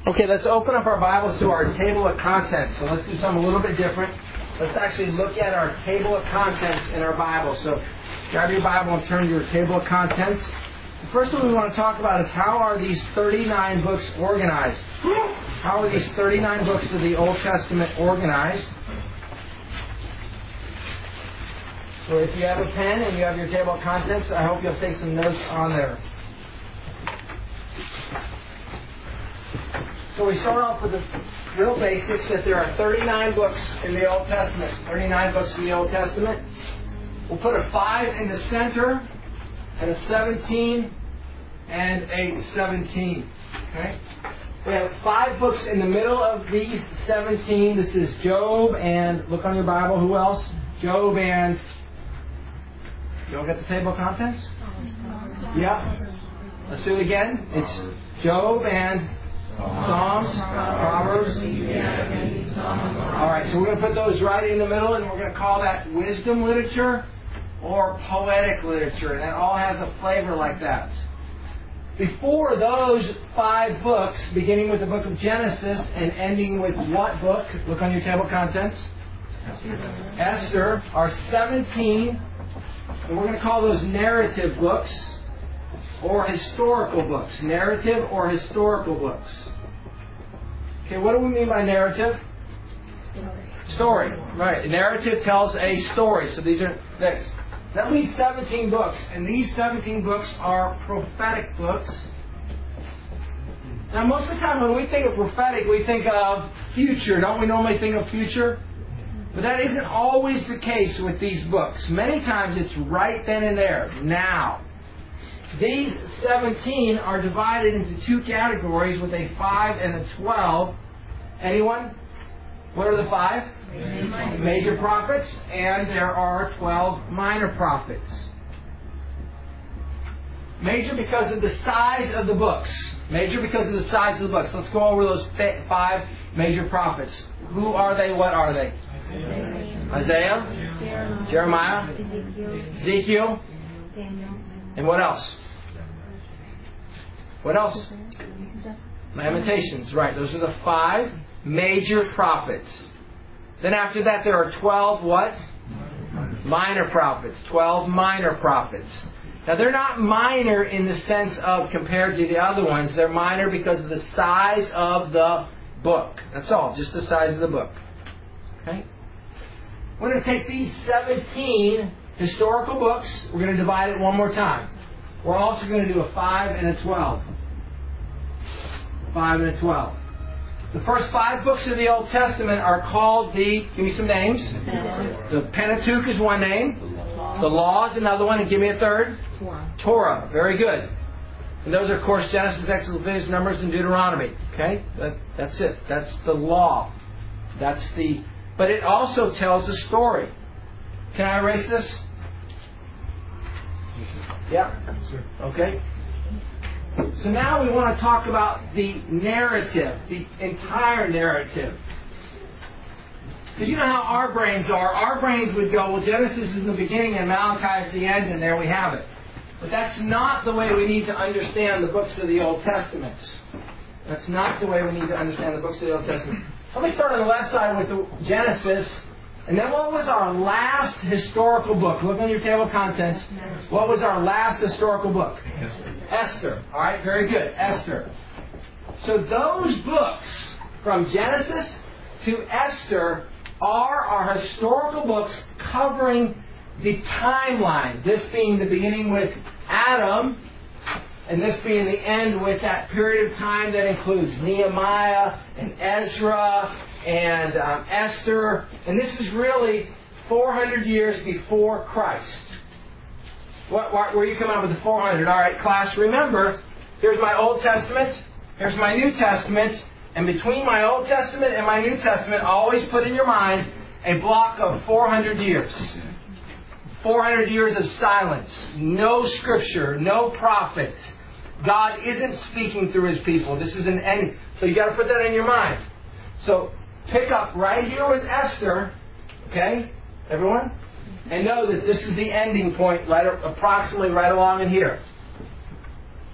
Okay, let's open up our Bibles to our table of contents. So let's do something a little bit different. Let's actually look at our table of contents in our Bible. So grab your Bible and turn to your table of contents. The first one we want to talk about is how are these 39 books organized? How are these 39 books of the Old Testament organized? So if you have a pen and you have your table of contents, I hope you'll take some notes on there. So we start off with the real basics that there are 39 books in the Old Testament. 39 books in the Old Testament. We'll put a 5 in the center, and a 17, and a 17. Okay? We have 5 books in the middle of these 17. This is Job and, look on your Bible, who else? Job and, you all get the table of contents? Yeah. Let's do it again. It's Job and Psalms, Proverbs. Alright, so we're going to put those right in the middle, and we're going to call that wisdom literature or poetic literature. And that all has a flavor like that. Before those 5 books, beginning with the book of Genesis and ending with what book? Look on your table of contents. Esther, are 17, and we're going to call those narrative books or historical books. Narrative or historical books. Okay, what do we mean by narrative? Story. Right. Narrative tells a story. So these are next. That leaves 17 books. And these 17 books are prophetic books. Now most of the time when we think of prophetic, we think of future. Don't we normally think of future? But that isn't always the case with these books. Many times it's right then and there. Now. These 17 are divided into 2 categories with a 5 and a 12. Anyone? What are the 5? Major prophets. And there are 12 minor prophets. Major because of the size of the books. Major because of the size of the books. Let's go over those 5 major prophets. Who are they? What are they? Isaiah, Jeremiah, Ezekiel, and what else? What else? Lamentations, right. Those are the 5 major prophets. Then after that there are 12 what? Minor prophets. 12 minor prophets. Now they're not minor in the sense of compared to the other ones. They're minor because of the size of the book. That's all. Just the size of the book. Okay? We're going to take these 17 historical books. We're going to divide it one more time. We're also going to do a 5 and a 12. 5 and a 12. The first 5 books of the Old Testament are called the, give me some names. The Pentateuch is one name. The Law is another one. And give me a third. Torah. Very good. And those are, of course, Genesis, Exodus, Leviticus, Numbers, and Deuteronomy. Okay? That's it. That's the law. But it also tells a story. Can I erase this? Yeah. Okay. So now we want to talk about the narrative, the entire narrative. Because you know how our brains are. Our brains would go, well, Genesis is the beginning and Malachi is the end, and there we have it. But that's not the way we need to understand the books of the Old Testament. That's not the way we need to understand the books of the Old Testament. Let me start on the left side with the Genesis. And then what was our last historical book? Look on your table of contents. What was our last historical book? Esther. All right, very good. Esther. So those books from Genesis to Esther are our historical books covering the timeline. This being the beginning with Adam, and this being the end with that period of time that includes Nehemiah and Ezra and Esther. And this is really 400 years before Christ. Where are you coming up with the 400? All right, class, remember, here's my Old Testament, here's my New Testament, and between my Old Testament and my New Testament, always put in your mind a block of 400 years. 400 years of silence. No scripture, no prophets. God isn't speaking through His people. This is an end. So you got to put that in your mind. So pick up right here with Esther, okay, everyone? And know that this is the ending point, approximately right along in here.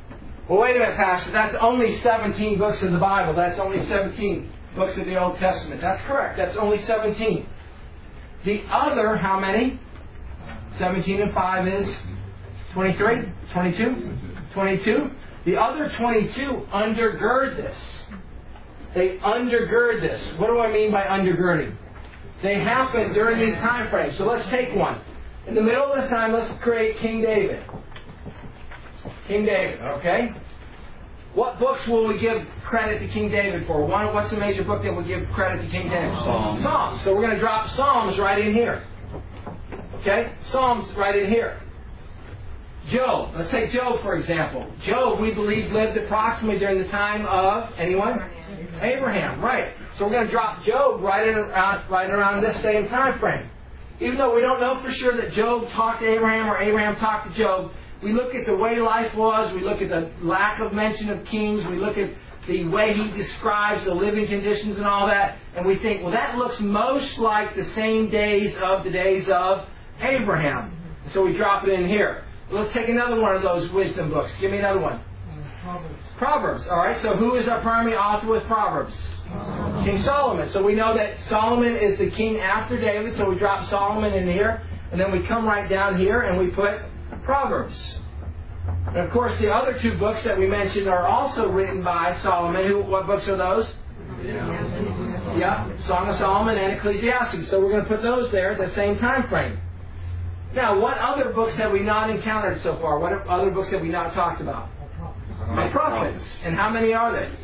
Well, wait a minute, Pastor. That's only 17 books of the Bible. That's only 17 books of the Old Testament. That's correct. That's only 17. The other, how many? 17 and 5 is 23? 22? 22? The other 22 undergird this. They undergird this. What do I mean by undergirding? They happen during these time frames. So let's take one. In the middle of this time, let's create King David. King David, okay? What books will we give credit to King David for? One, what's the major book that will give credit to King David? Psalms. So we're going to drop Psalms right in here. Okay? Psalms right in here. Job. Let's take Job, for example. Job, we believe, lived approximately during the time of, anyone? Abraham, right. So we're going to drop Job right around this same time frame. Even though we don't know for sure that Job talked to Abraham or Abraham talked to Job, we look at the way life was, we look at the lack of mention of kings, we look at the way he describes the living conditions and all that, and we think, well, that looks most like the same days of Abraham. So we drop it in here. Let's take another one of those wisdom books. Give me another one. Proverbs. All right. So who is our primary author with Proverbs? King Solomon. So we know that Solomon is the king after David. So we drop Solomon in here, and then we come right down here and we put Proverbs. And of course, the other two books that we mentioned are also written by Solomon. What books are those? Yeah, Song of Solomon and Ecclesiastes. So we're going to put those there at the same time frame. Now, what other books have we not encountered so far? What other books have we not talked about? The prophets. And how many are they?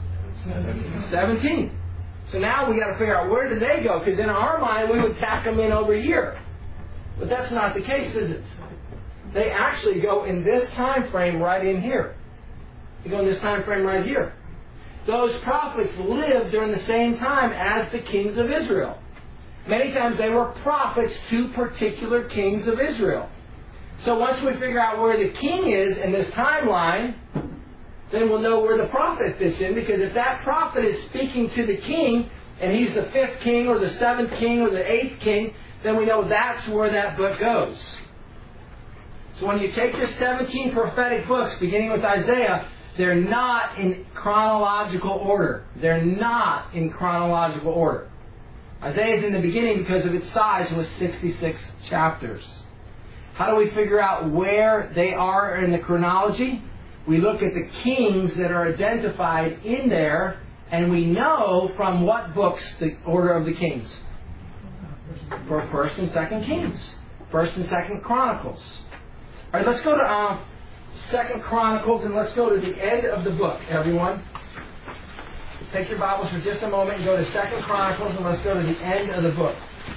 17. So now we got to figure out where did they go? Because in our mind we would tack them in over here. But that's not the case, is it? They actually go in this time frame right in here. They go in this time frame right here. Those prophets lived during the same time as the kings of Israel. Many times they were prophets to particular kings of Israel. So once we figure out where the king is in this timeline, then we'll know where the prophet fits in. Because if that prophet is speaking to the king, and he's the 5th king or the 7th king or the 8th king, then we know that's where that book goes. So when you take your 17 prophetic books, beginning with Isaiah, they're not in chronological order. They're not in chronological order. Isaiah is in the beginning because of its size with 66 chapters. How do we figure out where they are in the chronology? We look at the kings that are identified in there, and we know from what books the order of the kings. For 1st and 2nd Kings. 1st and 2nd Chronicles. All right, let's go to 2nd Chronicles, and let's go to the end of the book, everyone. Take your Bibles for just a moment and go to 2nd Chronicles, and let's go to the end of the book.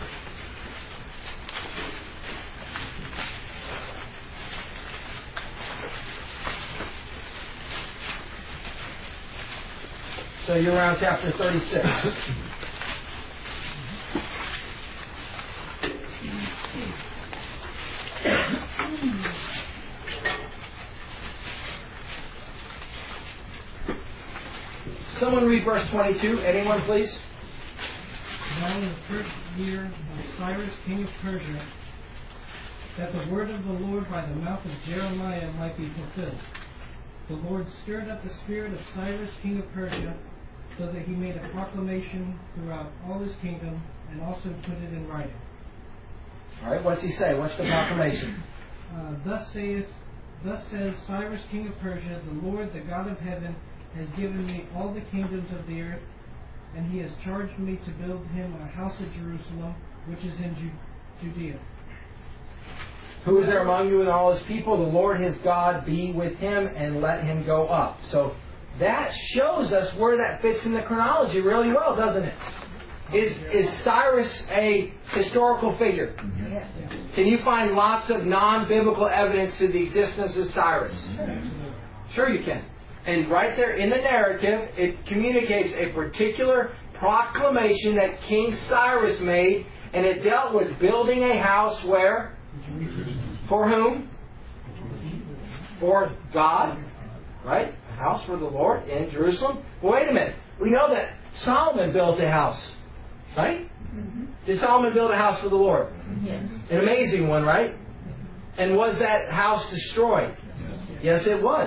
So you're around chapter 36. Someone read verse 22. Anyone, please? Now in the first year of Cyrus, king of Persia, that the word of the Lord by the mouth of Jeremiah might be fulfilled. The Lord stirred up the spirit of Cyrus, king of Persia, so that he made a proclamation throughout all his kingdom, and also put it in writing. All right, what's he say? What's the proclamation? Thus says Cyrus, king of Persia, the Lord, the God of heaven, has given me all the kingdoms of the earth, and he has charged me to build him a house at Jerusalem, which is in Judea. Who is there among you and all his people? The Lord his God be with him, and let him go up. So that shows us where that fits in the chronology really well, doesn't it? Is Cyrus a historical figure? Yes. Can you find lots of non-biblical evidence to the existence of Cyrus? Sure you can. And right there in the narrative, it communicates a particular proclamation that King Cyrus made, and it dealt with building a house where? For whom? For God, right? A house for the Lord in Jerusalem. Well, wait a minute. We know that Solomon built a house, right? Mm-hmm. Did Solomon build a house for the Lord? Yes. An amazing one, right? And was that house destroyed? Yes, it was.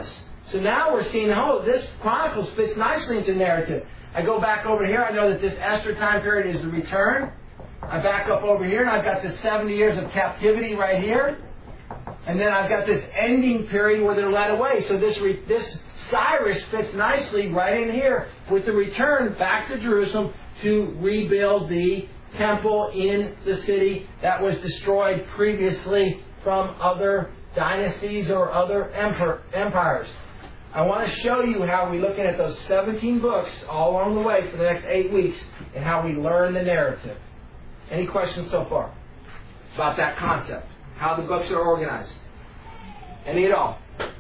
So now we're seeing, oh, this Chronicles fits nicely into narrative. I go back over here. I know that this Esther time period is the return. I back up over here, and I've got the 70 years of captivity right here. And then I've got this ending period where they're led away. So this Cyrus fits nicely right in here with the return back to Jerusalem to rebuild the temple in the city that was destroyed previously from other dynasties or other empires. I want to show you how we're looking at those 17 books all along the way for the next 8 weeks and how we learn the narrative. Any questions so far about that concept? How the books are organized? Any at all?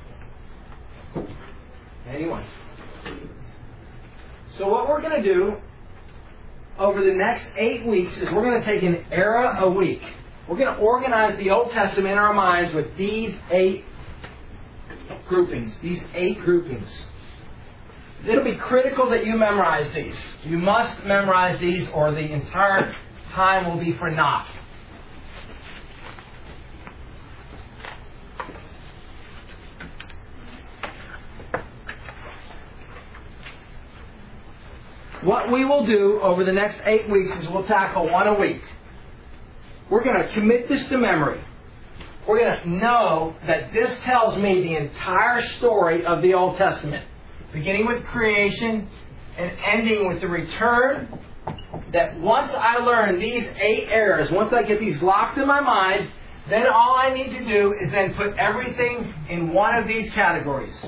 Anyone? So what we're going to do over the next 8 weeks is we're going to take an era a week. We're going to organize the Old Testament in our minds with these 8 groupings. It'll be critical that you memorize these. You must memorize these or the entire time will be for naught. What we will do over the next 8 weeks is we'll tackle one a week. We're going to commit this to memory. We're going to know that this tells me the entire story of the Old Testament, beginning with creation and ending with the return. That once I learn these 8 eras, once I get these locked in my mind, then all I need to do is then put everything in one of these categories.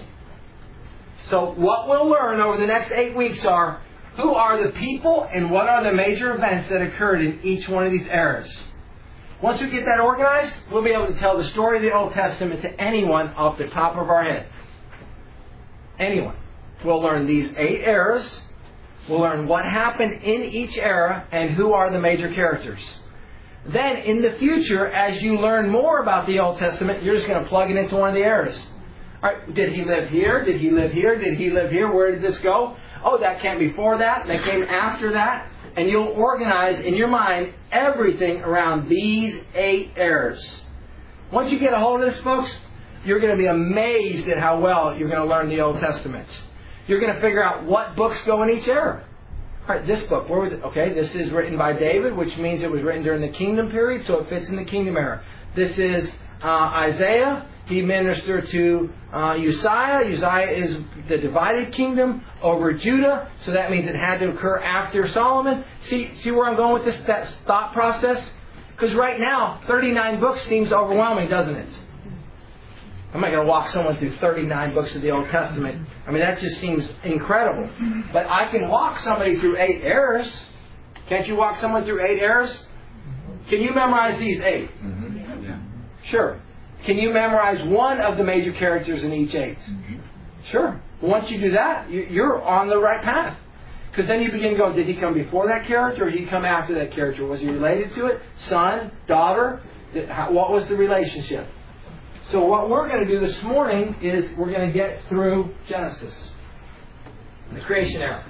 So what we'll learn over the next 8 weeks are who are the people and what are the major events that occurred in each one of these eras. Once we get that organized, we'll be able to tell the story of the Old Testament to anyone off the top of our head. Anyone. We'll learn these 8 eras. We'll learn what happened in each era and who are the major characters. Then, in the future, as you learn more about the Old Testament, you're just going to plug it into one of the eras. All right, did he live here? Did he live here? Did he live here? Where did this go? Oh, that came before that. That came after that. And you'll organize in your mind everything around these 8 eras. Once you get a hold of this, folks, you're going to be amazed at how well you're going to learn the Old Testament. You're going to figure out what books go in each era. All right, this book, this is written by David, which means it was written during the kingdom period, so it fits in the kingdom era. This is Isaiah. He ministered to Uzziah. Uzziah is the divided kingdom over Judah, so that means it had to occur after Solomon. See where I'm going with this? That thought process? Because right now, 39 books seems overwhelming, doesn't it? I'm not going to walk someone through 39 books of the Old Testament. I mean, that just seems incredible. But I can walk somebody through 8 eras. Can't you walk someone through 8 eras? Can you memorize these 8? Mm-hmm. Yeah. Sure. Can you memorize one of the major characters in each 8? Mm-hmm. Sure. Once you do that, you're on the right path. Because then you begin to go, did he come before that character or did he come after that character? Was he related to it? Son? Daughter? What was the relationship? So what we're going to do this morning is we're going to get through Genesis, the creation era.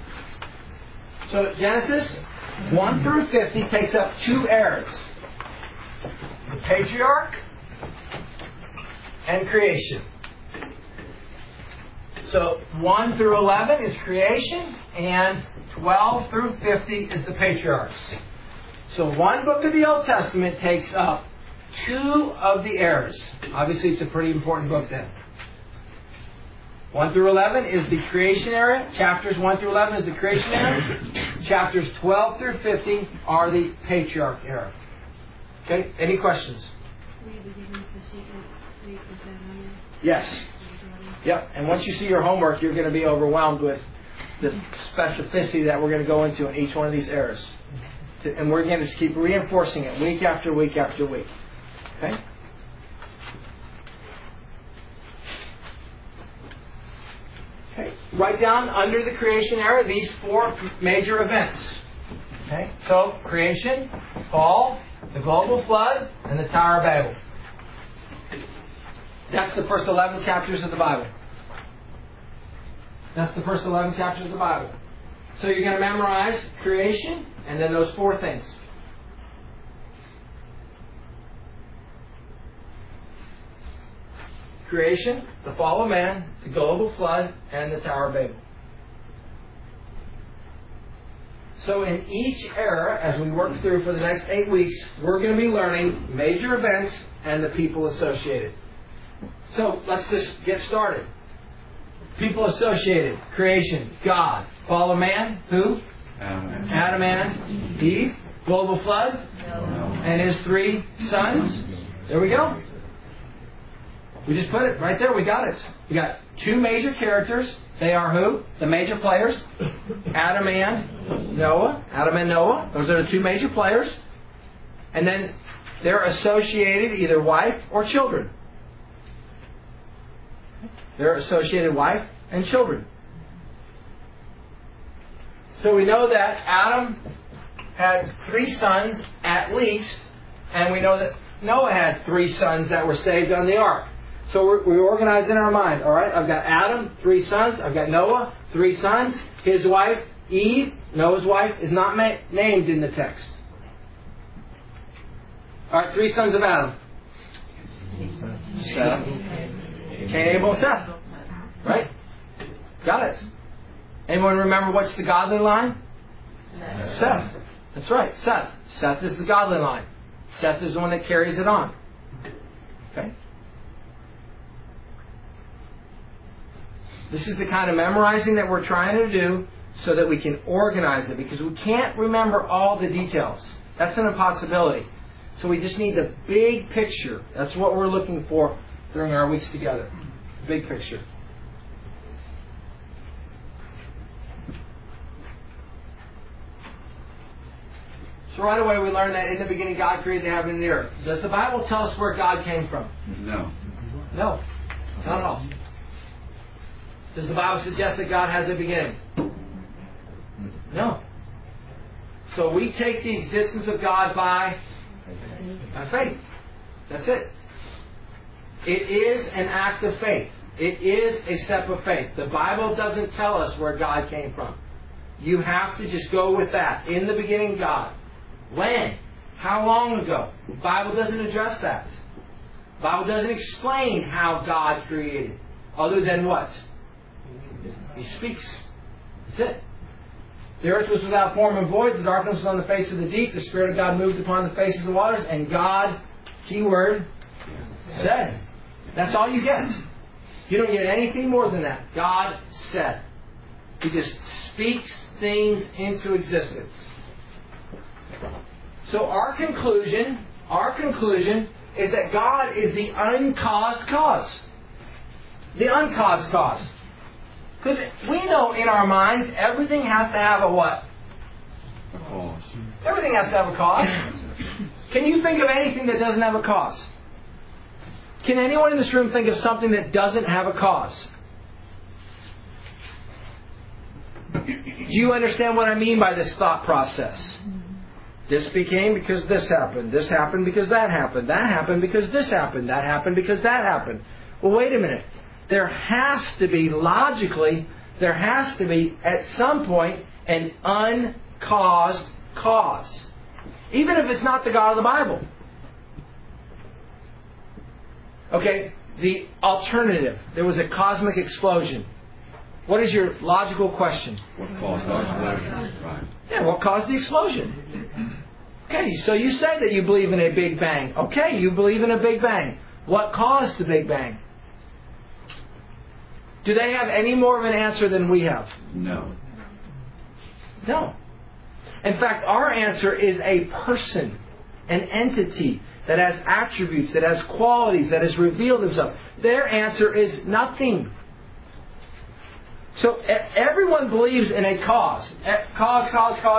So Genesis 1 through 50 takes up 2 eras. The patriarch and creation. So 1 through 11 is creation and 12 through 50 is the patriarchs. So one book of the Old Testament takes up 2 of the eras. Obviously, it's a pretty important book then. 1 through 11 is the creation era. Chapters 1 through 11 is the creation era. Chapters 12 through 50 are the patriarch era. Okay, any questions? Yes. Yep, and once you see your homework, you're going to be overwhelmed with the specificity that we're going to go into in each one of these eras. And we're going to just keep reinforcing it week after week after week. Okay? Okay. Write down under the creation era these 4 major events. Okay? So, creation, fall, the global flood, and the Tower of Babel. That's the first 11 chapters of the Bible. That's the first 11 chapters of the Bible. So you're going to memorize creation and then those 4 things. creation, the fall of man, the global flood, and the Tower of Babel. So in each era, as we work through for the next 8 weeks, we're going to be learning major events and the people associated. So let's just get started. People associated. Creation, God. Fall of man, who? Adam and Eve. Global flood, and his 3 sons. There we go. We just put it right there. We got it. We got 2 major characters. They are who? The major players. Adam and Noah. Adam and Noah. Those are the 2 major players. And then they're associated either wife or children. They're associated wife and children. So we know that Adam had 3 sons at least, and we know that Noah had 3 sons that were saved on the ark. So we organize in our mind. All right, I've got Adam, 3 sons. I've got Noah, 3 sons. His wife, Eve, Noah's wife, is not named in the text. All right, 3 sons of Adam. Seth, Cain, Abel, Seth. Right? Got it. Anyone remember what's the godly line? Seth. That's right, Seth. Seth is the godly line. Seth is the one that carries it on. Okay? This is the kind of memorizing that we're trying to do so that we can organize it, because we can't remember all the details. That's an impossibility. So we just need the big picture. That's what we're looking for during our weeks together. Big picture. So right away we learn that in the beginning God created the heaven and the earth. Does the Bible tell us where God came from? No. No. Not at all. Does the Bible suggest that God has a beginning? No. So we take the existence of God by faith. That's it. It is an act of faith. It is a step of faith. The Bible doesn't tell us where God came from. You have to just go with that. In the beginning, God. When? How long ago? The Bible doesn't address that. The Bible doesn't explain how God created. Other than what? He speaks. That's it. The earth was without form and void. The darkness was on the face of the deep. The Spirit of God moved upon the face of the waters. And God, keyword, said. That's all you get. You don't get anything more than that. God said. He just speaks things into existence. So our conclusion is that God is the uncaused cause. The uncaused cause. Because we know in our minds everything has to have a what? A cause. Everything has to have a cause. Can you think of anything that doesn't have a cause? Can anyone in this room think of something that doesn't have a cause? Do you understand what I mean by this thought process? This became because this happened. This happened because that happened. That happened because this happened. That happened because that happened. Well, wait a minute. There has to be, logically, there has to be, at some point, an uncaused cause. Even if it's not the God of the Bible. Okay, the alternative. There was a cosmic explosion. What is your logical question? What caused the explosion? Right. Yeah, what caused the explosion? Okay, so you say that you believe in a Big Bang. Okay, you believe in a Big Bang. What caused the Big Bang? Do they have any more of an answer than we have? No. No. In fact, our answer is a person, an entity that has attributes, that has qualities, that has revealed himself. Their answer is nothing. So everyone believes in a cause. Cause.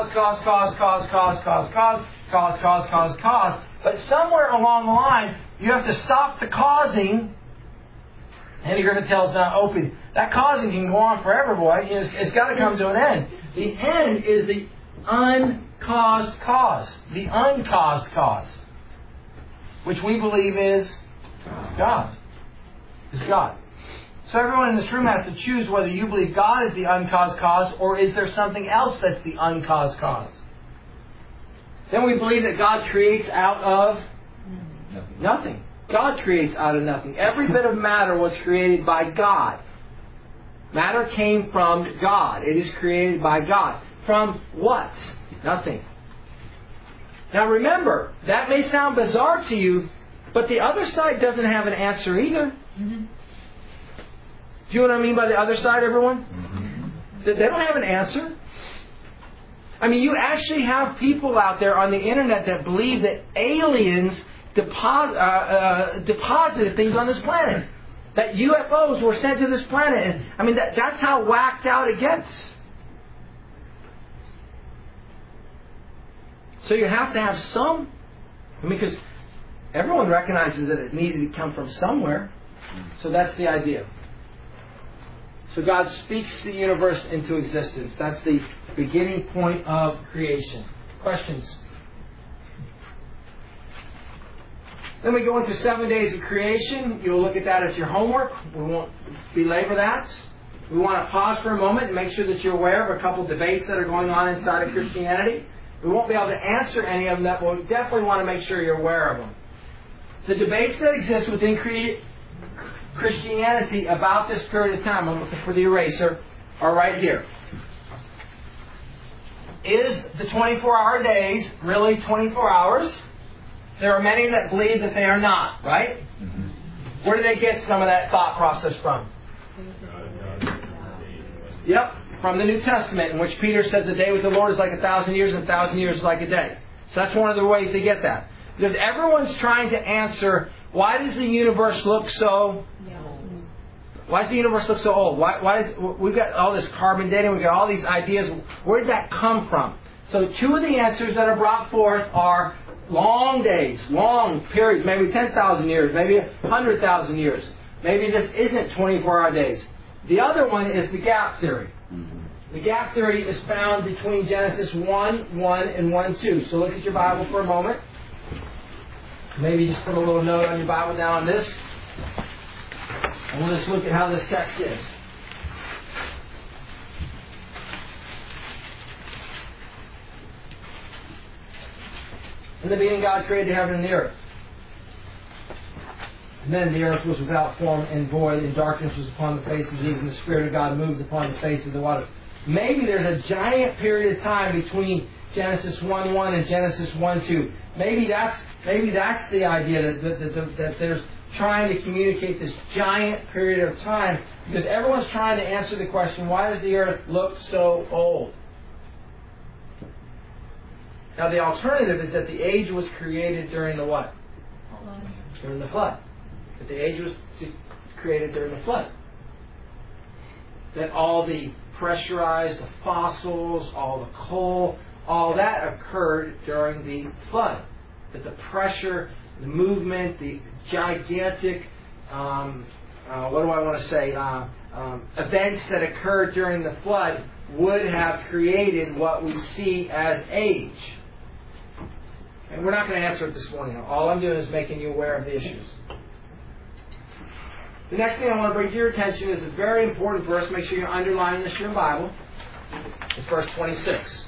But somewhere along the line, you have to stop the causing. And you're going to tell Opie, that causing can go on forever, boy. It's got to come to an end. The end is the uncaused cause. The uncaused cause. Which we believe is God. Is God. So everyone in this room has to choose whether you believe God is the uncaused cause or is there something else that's the uncaused cause. Then we believe that God creates out of nothing. God creates out of nothing. Every bit of matter was created by God. Matter came from God. It is created by God. From what? Nothing. Now remember, that may sound bizarre to you, but the other side doesn't have an answer either. Mm-hmm. Do you know what I mean by the other side, everyone? Mm-hmm. They don't have an answer. I mean, you actually have people out there on the internet that believe that aliens deposited things on this planet. That UFOs were sent to this planet. And, I mean, that's how whacked out it gets. So you have to have some. I mean, because everyone recognizes that it needed to come from somewhere. So that's the idea. So God speaks the universe into existence. That's the beginning point of creation. Questions? Then we go into 7 days of creation. You'll look at that as your homework. We won't belabor that. We want to pause for a moment and make sure that you're aware of a couple debates that are going on inside of Christianity. We won't be able to answer any of them, but we definitely want to make sure you're aware of them. The debates that exist within Christianity about this period of time, I'm looking for the eraser, are right here. Is the 24-hour days really 24 hours? There are many that believe that they are not, right? Mm-hmm. Where do they get some of that thought process from? Yep, from the New Testament, in which Peter says the day with the Lord is like 1,000 years and 1,000 years is like a day. So that's one of the ways they get that. Because everyone's trying to answer, why does the universe look so... Why does the universe look so old? We've got all this carbon dating, we've got all these ideas. Where did that come from? So two of the answers that are brought forth are long days, long periods, maybe 10,000 years, maybe 100,000 years. Maybe this isn't 24-hour days. The other one is the gap theory. The gap theory is found between Genesis 1:1 and 1:2. So look at your Bible for a moment. Maybe just put a little note on your Bible now on this. And we'll just look at how this text is. In the beginning, God created the heaven and the earth. And then the earth was without form and void, and darkness was upon the face of the deep, and the Spirit of God moved upon the face of the water. Maybe there's a giant period of time between Genesis 1:1 and Genesis 1:2. Maybe that's the idea that there's trying to communicate this giant period of time, because everyone's trying to answer the question, why does the earth look so old? Now the alternative is that the age was created during the what? During the flood. That the age was created during the flood. That all the pressurized, the fossils, all the coal, all that occurred during the flood. That the pressure, the movement, the gigantic, events that occurred during the flood would have created what we see as age. And we're not going to answer it this morning. All I'm doing is making you aware of the issues. The next thing I want to bring to your attention is a very important verse. Make sure you're underlining this in your Bible. It's verse 26.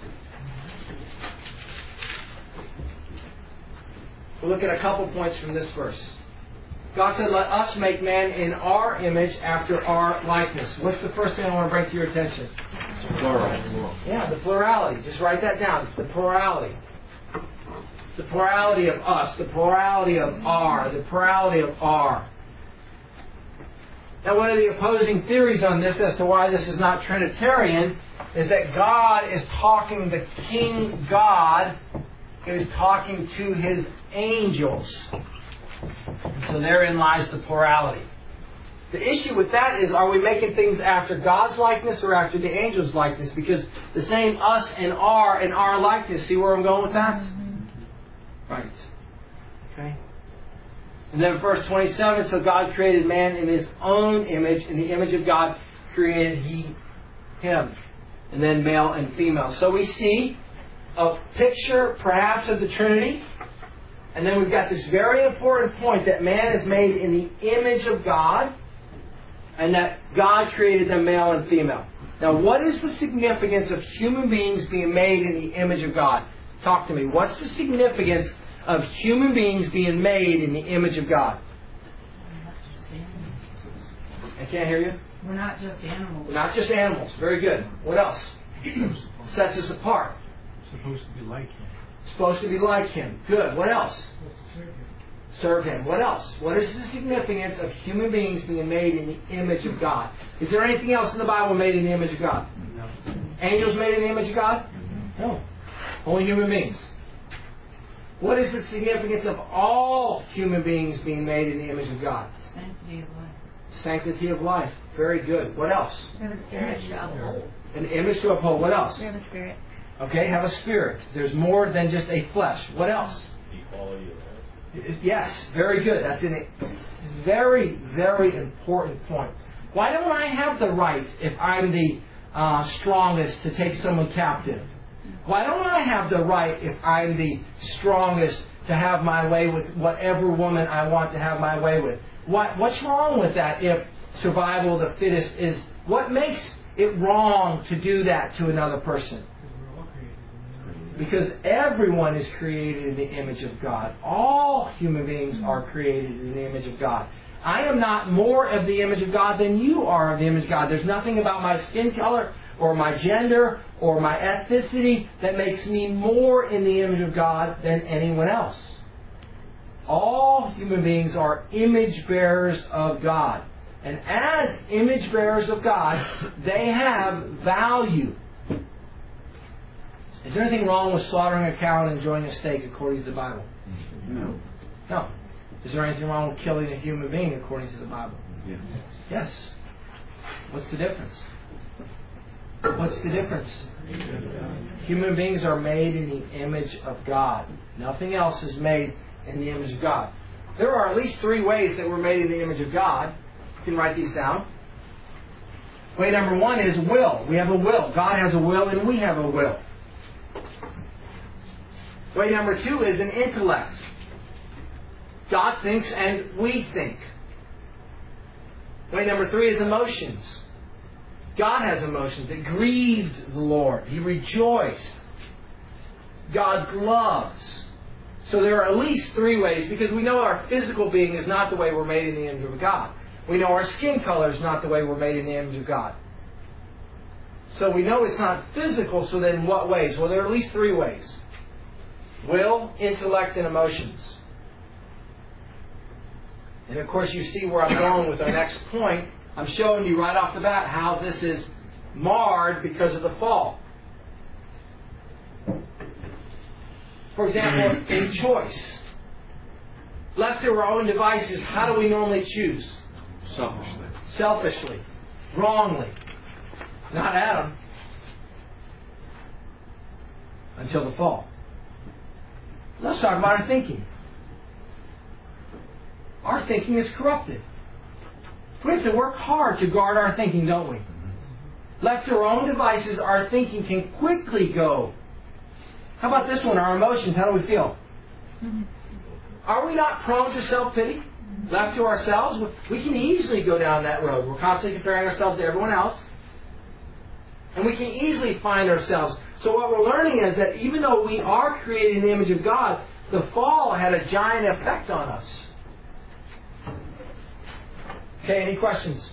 We'll look at a couple points from this verse. God said, let us make man in our image after our likeness. What's the first thing I want to bring to your attention? Plural. Yeah, the plurality. Just write that down. It's the plurality. The plurality of us. The plurality of our. The plurality of our. Now, one of the opposing theories on this as to why this is not Trinitarian is that God is talking, the King God is talking to His angels. So therein lies the plurality. The issue with that is, are we making things after God's likeness or after the angels' likeness? Because the same us and our likeness. See where I'm going with that? Right. Okay. And then verse 27, so God created man in His own image. In the image of God created He him. And then male and female. So we see a picture perhaps of the Trinity. And then we've got this very important point that man is made in the image of God. And that God created them male and female. Now, what is the significance of human beings being made in the image of God? Talk to me. What's the significance of human beings being made in the image of God? can't hear you. We're not just animals. We're not just animals. Very good. What else? Sets us apart. Supposed to be like him. Supposed to be like Him. Good. What else? Serve Him. What else? What is the significance of human beings being made in the image of God? Is there anything else in the Bible made in the image of God? No. Angels made in the image of God? No. Only human beings. What is the significance of all human beings being made in the image of God? Sanctity of life. Sanctity of life. Very good. What else? We have a spirit to uphold. An image to uphold. What else? We have a spirit. Okay, have a spirit. There's more than just a flesh. What else? Equality of life. Yes, very good. That's a very, very important point. Why don't I have the right, if I'm the strongest, to take someone captive? Why don't I have the right, if I'm the strongest, to have my way with whatever woman I want to have my way with? What's wrong with that if survival of the fittest is... What makes it wrong to do that to another person? Because everyone is created in the image of God. All human beings are created in the image of God. I am not more of the image of God than you are of the image of God. There's nothing about my skin color or my gender or my ethnicity that makes me more in the image of God than anyone else. All human beings are image bearers of God. And as image bearers of God, they have value. Is there anything wrong with slaughtering a cow and enjoying a steak according to the Bible? No. No. Is there anything wrong with killing a human being according to the Bible? Yes. Yes. What's the difference? What's the difference? Human beings are made in the image of God. Nothing else is made in the image of God. There are at least 3 ways that we're made in the image of God. You can write these down. Way number 1 is will. We have a will. God has a will and we have a will. Way number 2 is an intellect. God thinks and we think. Way number 3 is emotions. God has emotions. It grieved the Lord. He rejoiced. God loves. So there are at least 3 ways, because we know our physical being is not the way we're made in the image of God. We know our skin color is not the way we're made in the image of God. So we know it's not physical, so then in what ways? Well, there are at least 3 ways. Will, intellect, and emotions. And of course you see where I'm going with our next point. I'm showing you right off the bat how this is marred because of the fall. For example, in choice. Left to our own devices, how do we normally choose? Selfishly. Selfishly. Wrongly. Not Adam. Until the fall. Let's talk about our thinking. Our thinking is corrupted. We have to work hard to guard our thinking, don't we? Left to our own devices, our thinking can quickly go. How about this one, our emotions? How do we feel? Are we not prone to self-pity? Left to ourselves, we can easily go down that road. We're constantly comparing ourselves to everyone else. And we can easily find ourselves. So what we're learning is that even though we are created in the image of God, the fall had a giant effect on us. Okay, any questions?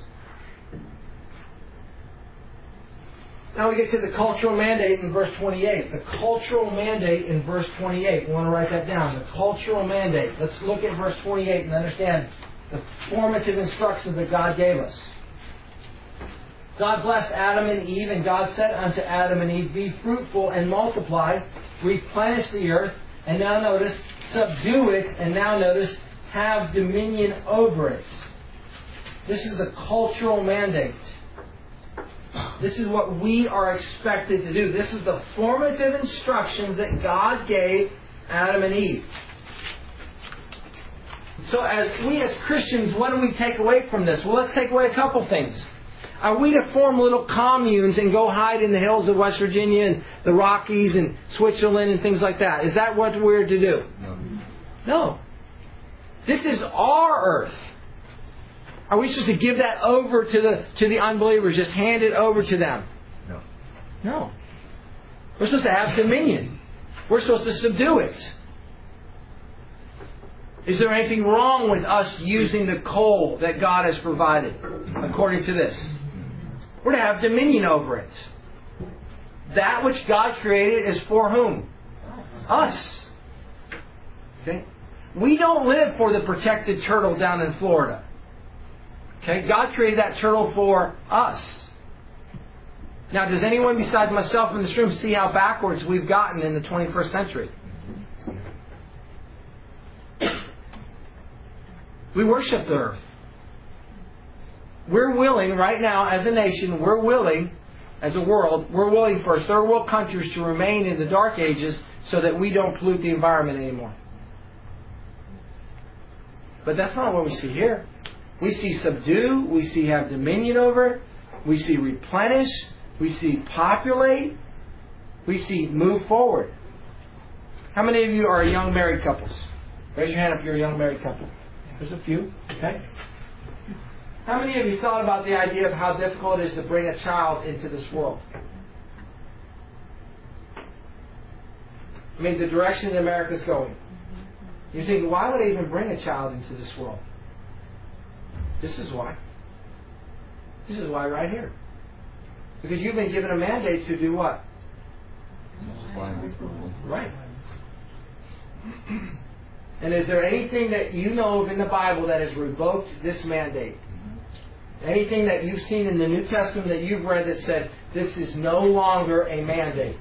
Now we get to the cultural mandate in verse 28. The cultural mandate in verse 28. You want to write that down. The cultural mandate. Let's look at verse 28 and understand the formative instructions that God gave us. God blessed Adam and Eve, and God said unto Adam and Eve, be fruitful and multiply, replenish the earth, and now notice, subdue it, and now notice, have dominion over it. This is the cultural mandate. This is what we are expected to do. This is the formative instructions that God gave Adam and Eve. So as Christians, what do we take away from this? Well, let's take away a couple things. Are we to form little communes and go hide in the hills of West Virginia and the Rockies and Switzerland and things like that? Is that what we're to do? No. This is our earth. Are we supposed to give that over to the unbelievers? Just hand it over to them? No. We're supposed to have dominion. We're supposed to subdue it. Is there anything wrong with us using the coal that God has provided? According to this, we're to have dominion over it. That which God created is for whom? Us. Okay? We don't live for the protected turtle down in Florida. Okay? God created that turtle for us. Now, does anyone besides myself in this room see how backwards we've gotten in the 21st century? We worship the earth. We're willing, right now, as a nation, we're willing, as a world, we're willing for third world countries to remain in the dark ages so that we don't pollute the environment anymore. But that's not what we see here. We see subdue, we see have dominion over it, we see replenish, we see populate, we see move forward. How many of you are young married couples? Raise your hand if you're a young married couple. There's a few, okay? How many of you thought about the idea of how difficult it is to bring a child into this world? I mean, the direction that America's going. You're thinking, why would I even bring a child into this world? This is why. This is why right here. Because you've been given a mandate to do what? Right. And is there anything that you know of in the Bible that has revoked this mandate? Anything that you've seen in the New Testament that you've read that said, this is no longer a mandate?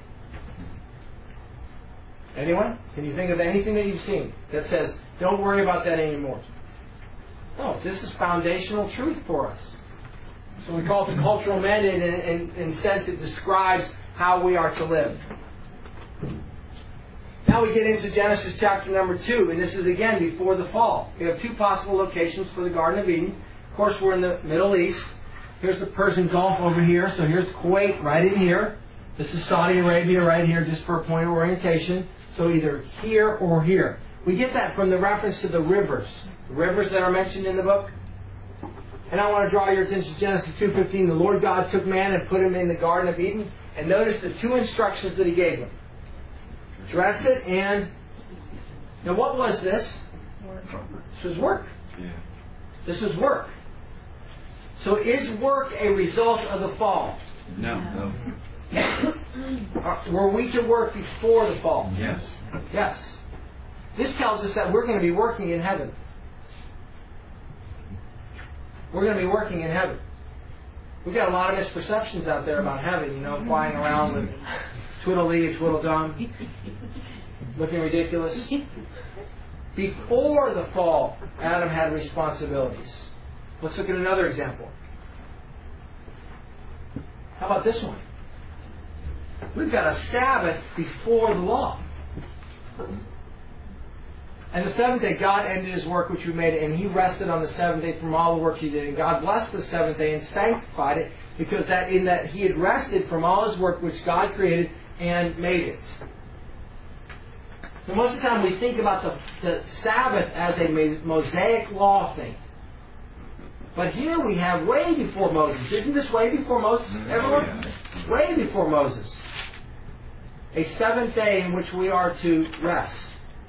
Anyone? Can you think of anything that you've seen that says, don't worry about that anymore? No, this is foundational truth for us. So we call it the cultural mandate, and instead it describes how we are to live. Now we get into Genesis chapter number 2, and this is again before the fall. We have two possible locations for the Garden of Eden. Of course, we're in the Middle East. Here's the Persian Gulf over here, so here's Kuwait right in here. This is Saudi Arabia right here, just for a point of orientation. So either here or here. We get that from the reference to the rivers that are mentioned in the book. And I want to draw your attention to Genesis 2:15. The Lord God took man and put him in the Garden of Eden. And notice the two instructions that He gave him. Dress it and... Now what was this? This was work. This is work. So is work a result of the fall? No. Were we to work before the fall? Yes. Yes. This tells us that we're going to be working in heaven. We're going to be working in heaven. We've got a lot of misperceptions out there about heaven, flying around with twiddle-dee, twiddle-dum, looking ridiculous. Before the fall, Adam had responsibilities. Let's look at another example. How about this one? We've got a Sabbath before the law. And the seventh day, God ended His work which He made, and He rested on the seventh day from all the work He did. And God blessed the seventh day and sanctified it, because in that He had rested from all His work which God created and made it. And most of the time we think about the Sabbath as a Mosaic law thing. But here we have way before Moses. Isn't this way before Moses, everyone? Way before Moses. A seventh day in which we are to rest.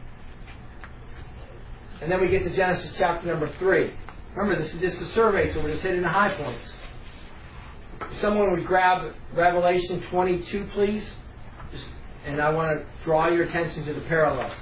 And then we get to Genesis chapter number 3. Remember, this is just a survey, so we're just hitting the high points. If someone would grab Revelation 22, please. And I want to draw your attention to the parallels.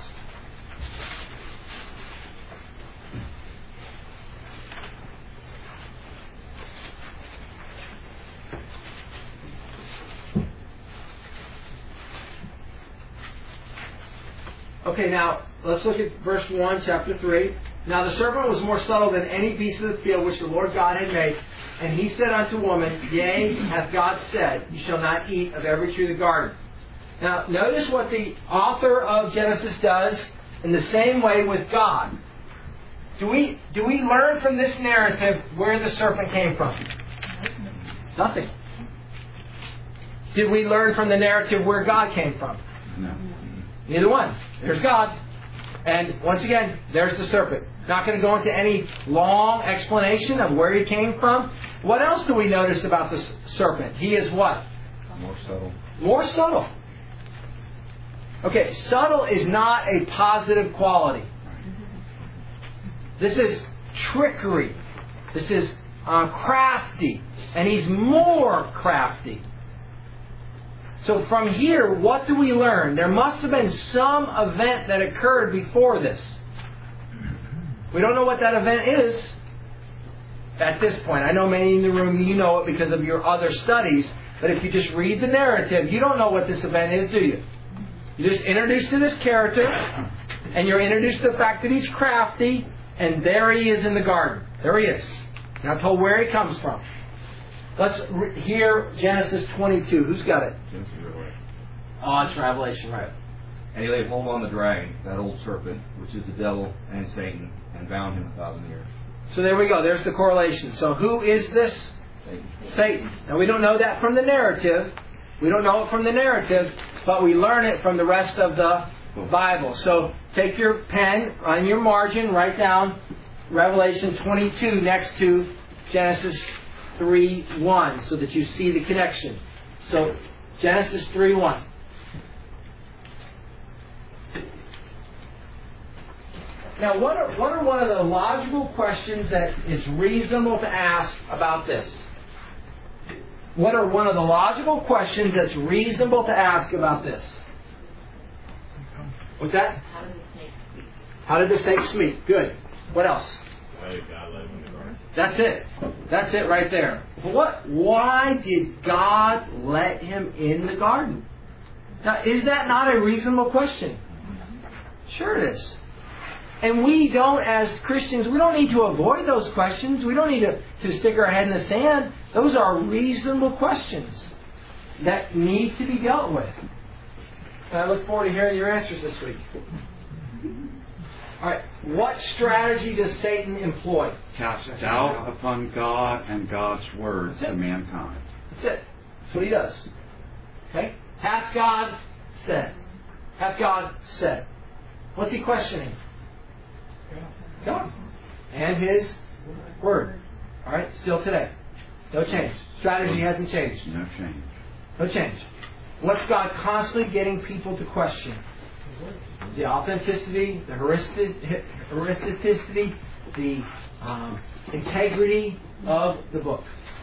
Okay, now, let's look at verse 1, chapter 3. Now the serpent was more subtle than any beast of the field which the Lord God had made. And he said unto woman, Yea, hath God said, You shall not eat of every tree of the garden. Now, notice what the author of Genesis does in the same way with God. Do we learn from this narrative where the serpent came from? Nothing. Did we learn from the narrative where God came from? No. Neither one. There's God. And once again, there's the serpent. Not going to go into any long explanation of where he came from. What else do we notice about the serpent? He is what? More subtle. More subtle. Okay, subtle is not a positive quality. This is trickery. This is crafty. And he's more crafty. So from here, what do we learn? There must have been some event that occurred before this. We don't know what that event is at this point. I know many in the room, you know it because of your other studies. But if you just read the narrative, you don't know what this event is, do you? You're just introduced to this character, and you're introduced to the fact that he's crafty, and there he is in the garden. There he is. You're not told where he comes from. Let's hear Genesis 22. Who's got it? Genesis Revelation. Oh, it's Revelation, right. And he laid hold on the dragon, that old serpent, which is the devil and Satan, and bound him 1,000 years. So there we go. There's the correlation. So who is this? Satan. Satan. Now we don't know that from the narrative. We don't know it from the narrative, but we learn it from the rest of the Bible. So take your pen on your margin, write down Revelation 22 next to Genesis 3:1 so that you see the connection. So Genesis 3:1. Now what are one of the logical questions that is reasonable to ask about this? What are one of the logical questions that's reasonable to ask about this? What's that? How did the snake speak? How did the snake speak? Good. What else? Why did God let him in the garden? That's it. That's it right there. But why did God let him in the garden? Now, is that not a reasonable question? Sure it is. And we don't, as Christians, we don't need to avoid those questions. We don't need to stick our head in the sand. Those are reasonable questions that need to be dealt with. And I look forward to hearing your answers this week. All right. What strategy does Satan employ? Cast doubt upon God and God's word to mankind. That's it. That's what he does. Okay? Hath God said? Hath God said? What's he questioning? God. And His Word. All right? Still today. No change. Strategy hasn't changed. No change. No change. What's God constantly getting people to question? The authenticity, the historicity, the integrity of the book.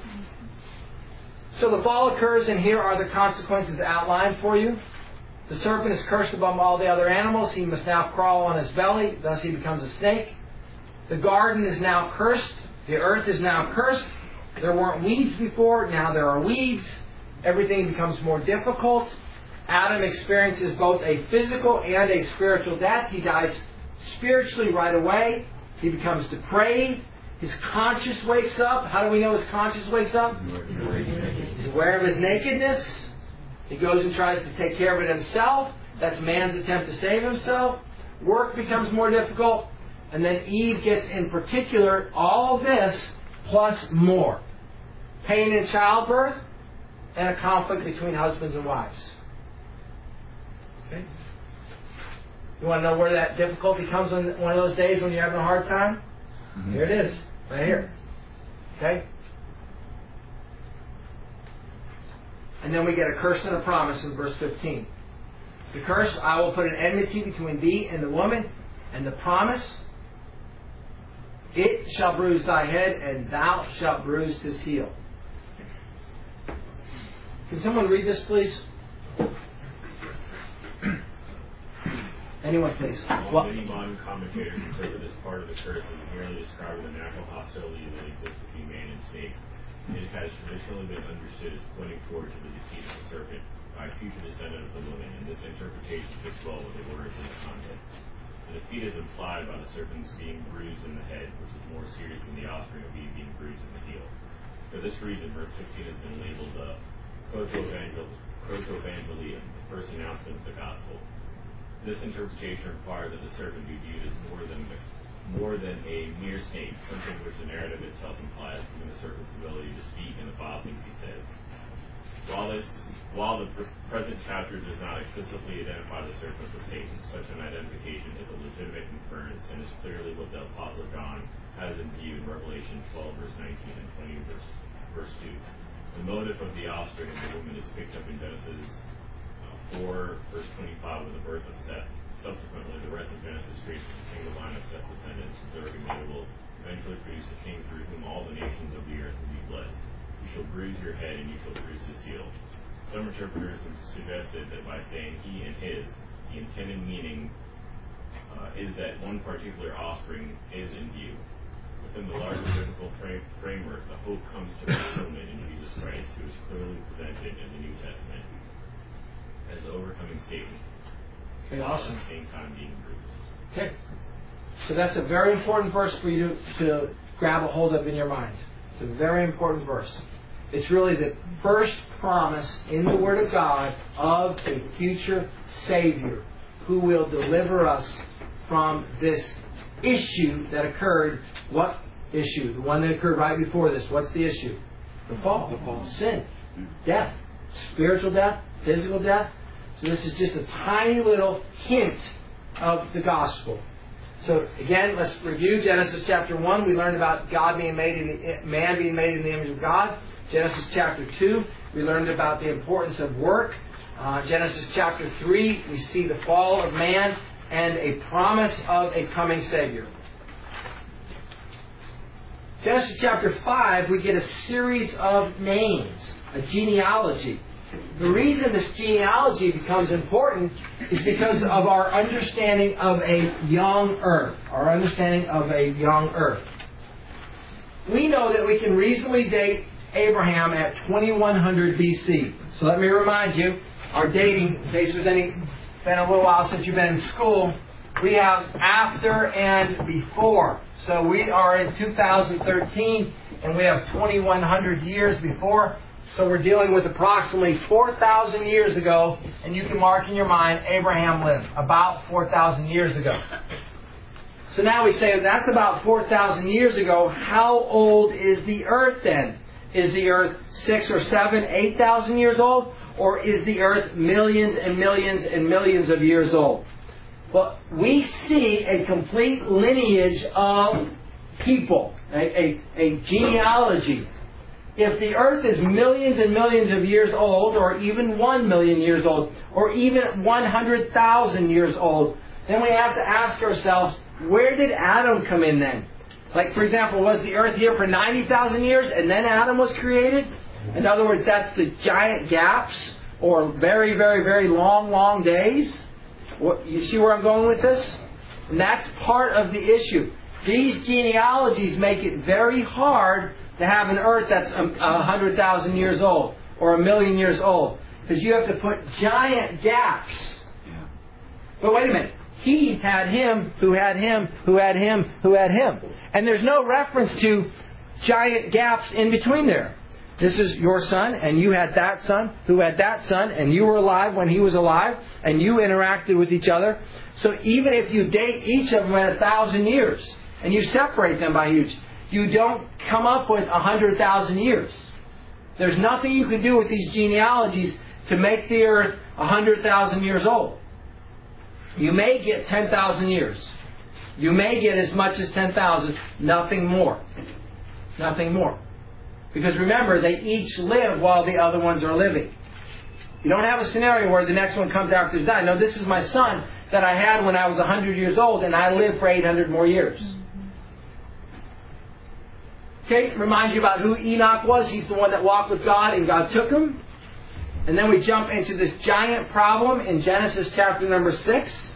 So the fall occurs, and here are the consequences outlined for you. The serpent is cursed above all the other animals. He must now crawl on his belly. Thus he becomes a snake. The garden is now cursed. The earth is now cursed. There weren't weeds before. Now there are weeds. Everything becomes more difficult. Adam experiences both a physical and a spiritual death. He dies spiritually right away. He becomes depraved. His conscience wakes up. How do we know his conscience wakes up? He's aware of his nakedness. He goes and tries to take care of it himself. That's man's attempt to save himself. Work becomes more difficult. And then Eve gets, in particular, all this plus more. Pain in childbirth and a conflict between husbands and wives. Okay? You want to know where that difficulty comes on one of those days when you're having a hard time? Mm-hmm. Here it is. Right here. Okay? And then we get a curse and a promise in verse 15. The curse, I will put an enmity between thee and the woman, and the promise, it shall bruise thy head, and thou shalt bruise his heel. Can someone read this, please? Anyone, please. While many modern commentators interpret this part of the curse as merely describing the natural hostility that exists between man and snake, it has traditionally been understood as pointing forward to the defeat of the serpent by a future descendant of the woman, and this interpretation fits well with the words in the context. The defeat is implied by the serpent's being bruised in the head, which is more serious than the offspring of Eve being bruised in the heel. For this reason, verse 15 has been labeled the proto-evangelium, the first announcement of the gospel. This interpretation requires that the serpent be viewed as more than a mere snake, something which the narrative itself implies, given the serpent's ability to speak and the vile things he says. While the present chapter does not explicitly identify the serpent as Satan, such an identification is a legitimate inference and is clearly what the Apostle John has in view in Revelation 12, verse 19 and 20, verse 2. The motive of the offspring of the woman is picked up in Genesis 4, verse 25, with the birth of Seth. Subsequently, the rest of Genesis traces a single line of Seth's descendants, who will eventually produce a king through whom all the nations of the earth will be blessed. You shall bruise your head, and you shall bruise his heel. Some interpreters have suggested that by saying he and his, the intended meaning is that one particular offspring is in view. Within the larger biblical framework, the hope comes to fulfillment in Jesus Christ, who is clearly presented in the New Testament as overcoming Satan. Okay, while awesome. at the same time being bruised. Okay. So that's a very important verse for you to grab a hold of in your mind. It's a very important verse. It's really the first promise in the Word of God of a future Savior who will deliver us from this issue that occurred. What issue? The one that occurred right before this. What's the issue? The fall. The fall. Sin. Death. Spiritual death. Physical death. So this is just a tiny little hint of the gospel. So again, let's review Genesis chapter 1. We learned about man being made in the image of God. Genesis chapter 2, we learned about the importance of work. Genesis chapter 3, we see the fall of man and a promise of a coming Savior. Genesis chapter 5, we get a series of names, a genealogy. The reason this genealogy becomes important is because of our understanding of a young earth. Our understanding of a young earth. We know that we can reasonably date Abraham at 2100 BC. So let me remind you, our dating, in case there's been a little while since you've been in school, we have after and before. So we are in 2013 and we have 2100 years before. So we're dealing with approximately 4,000 years ago, and you can mark in your mind Abraham lived about 4,000 years ago. So now we say that's about 4,000 years ago. How old is the earth then? Is the earth 6 or 7, 8,000 years old? Or is the earth millions and millions and millions of years old? Well, we see a complete lineage of people, a genealogy. If the earth is millions and millions of years old, or even 1 million years old, or even 100,000 years old, then we have to ask ourselves, where did Adam come in then? Like, for example, was the earth here for 90,000 years and then Adam was created? In other words, that's the giant gaps, or very, very, very long days. You see where I'm going with this? And that's part of the issue. These genealogies make it very hard to have an earth that's 100,000 years old or 1 million years old, because you have to put giant gaps. Yeah. But wait a minute. He had him, who had him, who had him, who had him. And there's no reference to giant gaps in between there. This is your son, and you had that son, who had that son, and you were alive when he was alive, and you interacted with each other. So even if you date each of them at 1,000 years, and you separate them by huge, you don't come up with 100,000 years. There's nothing you can do with these genealogies to make the earth 100,000 years old. You may get 10,000 years. You may get as much as 10,000, nothing more. Nothing more. Because remember, they each live while the other ones are living. You don't have a scenario where the next one comes after he's died. No, this is my son that I had when I was 100 years old, and I lived for 800 more years. Okay, remind you about who Enoch was. He's the one that walked with God, and God took him. And then we jump into this giant problem in Genesis chapter number 6.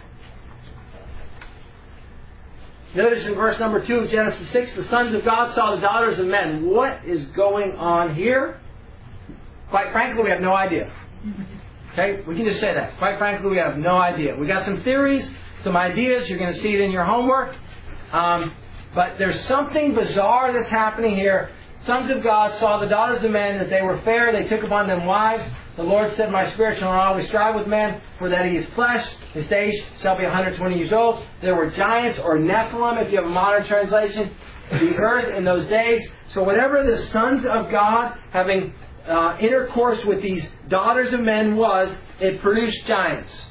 Notice in verse number 2 of Genesis 6, the sons of God saw the daughters of men. What is going on here? Quite frankly, we have no idea. Okay, we can just say that. Quite frankly, we have no idea. We got some theories, some ideas. You're going to see it in your homework. But there's something bizarre that's happening here. Sons of God saw the daughters of men, that they were fair. They took upon them wives. The Lord said, my spirit shall not always strive with man, for that he is flesh. His days shall be 120 years old. There were giants, or Nephilim, if you have a modern translation, the earth in those days. So whatever the sons of God having intercourse with these daughters of men was, it produced giants.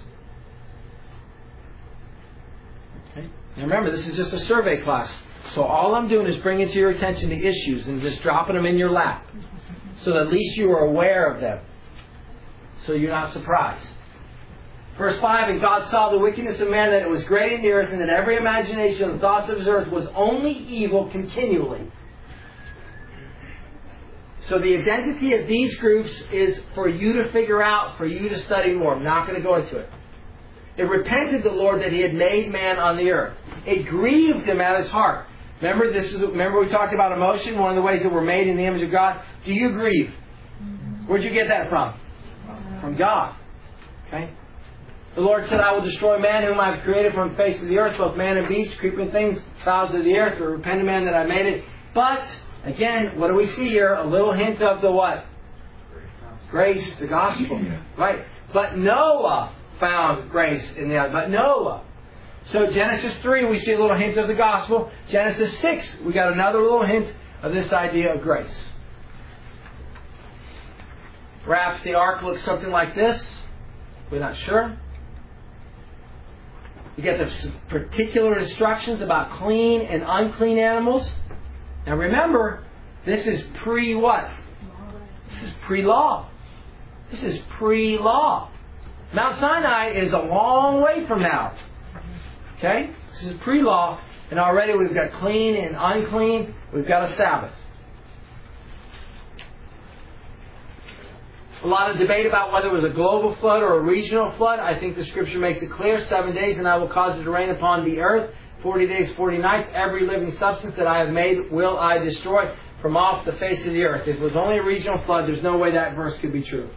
Okay. And remember, this is just a survey class. So all I'm doing is bringing to your attention the issues and just dropping them in your lap, so that at least you are aware of them. So you're not surprised. Verse 5, and God saw the wickedness of man, that it was great in the earth, and that every imagination of the thoughts of his earth was only evil continually. So the identity of these groups is for you to figure out, for you to study more. I'm not going to go into it. It repented the Lord that he had made man on the earth. It grieved him at his heart. Remember we talked about emotion, one of the ways that we're made in the image of God. Do you grieve? Where'd you get that from? From God. Okay? The Lord said, I will destroy man whom I have created from the face of the earth, both man and beast, creeping things, fowls of the earth, or repentant man that I made it. But, again, what do we see here? A little hint of the what? Grace, the gospel. Right? But Noah found grace in the eyes. But Noah. So Genesis 3, we see a little hint of the gospel. Genesis 6, we got another little hint of this idea of grace. Perhaps the ark looks something like this. We're not sure. You get the particular instructions about clean and unclean animals. Now remember, this is pre-what? This is pre-law. This is pre-law. Mount Sinai is a long way from now. Okay? This is pre-law, and already we've got clean and unclean. We've got a Sabbath. A lot of debate about whether it was a global flood or a regional flood. I think the Scripture makes it clear. 7 days, and I will cause it to rain upon the earth. 40 days, 40 nights. Every living substance that I have made will I destroy from off the face of the earth. If it was only a regional flood, there's no way that verse could be true.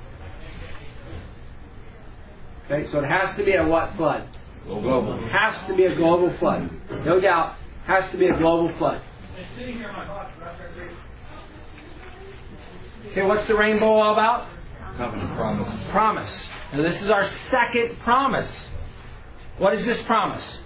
Okay, so it has to be a what flood? Global. It has to be a global flood. No doubt. Has to be a global flood. Okay, what's the rainbow all about? Covenant promise. Promise. Now this is our second promise. What is this promise?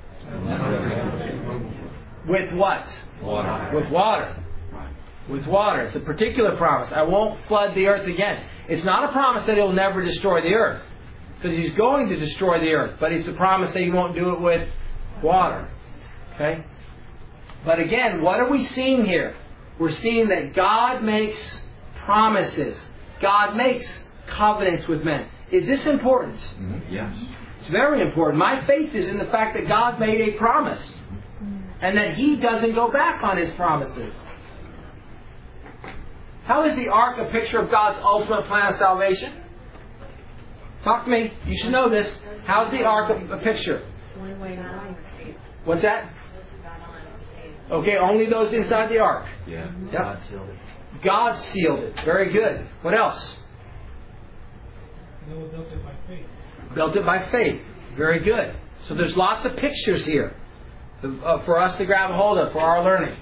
With what? Water. With water. With water. It's a particular promise. I won't flood the earth again. It's not a promise that he'll never destroy the earth. Because he's going to destroy the earth. But it's a promise that he won't do it with water. Okay? But again, what are we seeing here? We're seeing that God makes promises. God makes covenants with men. Is this important? Mm-hmm. Yes. It's very important. My faith is in the fact that God made a promise. And that he doesn't go back on his promises. How is the ark a picture of God's ultimate plan of salvation? Talk to me. You should know this. How's the ark a picture? What's that? Okay, only those inside the ark. Yeah. Yep. God sealed it. God sealed it. Very good. What else? Noah built it by faith. Built it by faith. Very good. So there's lots of pictures here for us to grab a hold of for our learning.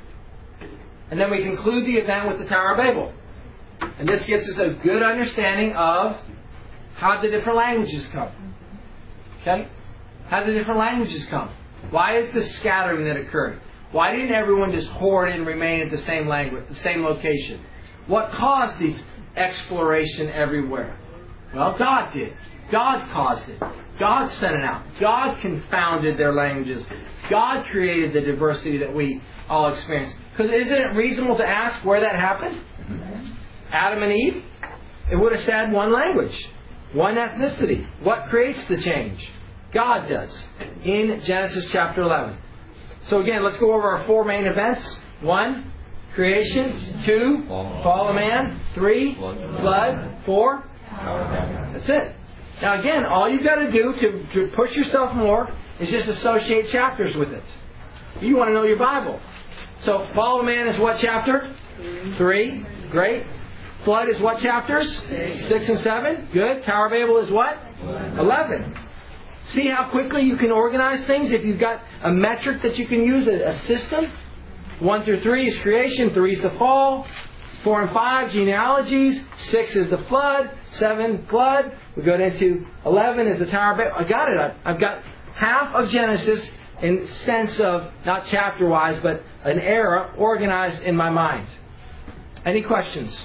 And then we conclude the event with the Tower of Babel. And this gives us a good understanding of how the different languages come. Okay? How did the different languages come? Why is the scattering that occurred? Why didn't everyone just hoard and remain at the same language, the same location? What caused this exploration everywhere? Well, God did. God caused it. God sent it out. God confounded their languages. God created the diversity that we all experience. Because isn't it reasonable to ask where that happened? Adam and Eve? It would have said one language, one ethnicity. What creates the change? God does. In Genesis chapter 11. So again, let's go over our four main events. 1, creation. 2, fall of man. 3, flood. 4, that's it. Now again, all you've got to do to push yourself more is just associate chapters with it. You want to know your Bible. So fall of man is what chapter? 3. Great. Flood is what chapters? 6 and 7. Good. Tower of Babel is what? 11. See how quickly you can organize things if you've got a metric that you can use, a system. 1 through 3 is creation, 3 is the fall, 4 and 5 genealogies, 6 is the flood, 7 flood. We go into 11 is the Tower of Babel. I got it. I've got half of Genesis in sense of, not chapter-wise, but an era organized in my mind. Any questions?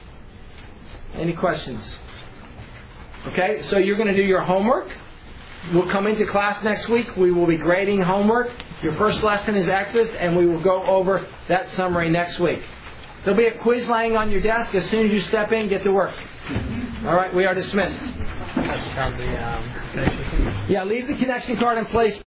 Any questions? Okay, so you're going to do your homework. We'll come into class next week. We will be grading homework. Your first lesson is Exodus, and we will go over that summary next week. There'll be a quiz laying on your desk. As soon as you step in, get to work. All right, we are dismissed. That's probably connection. Yeah, leave the connection card in place.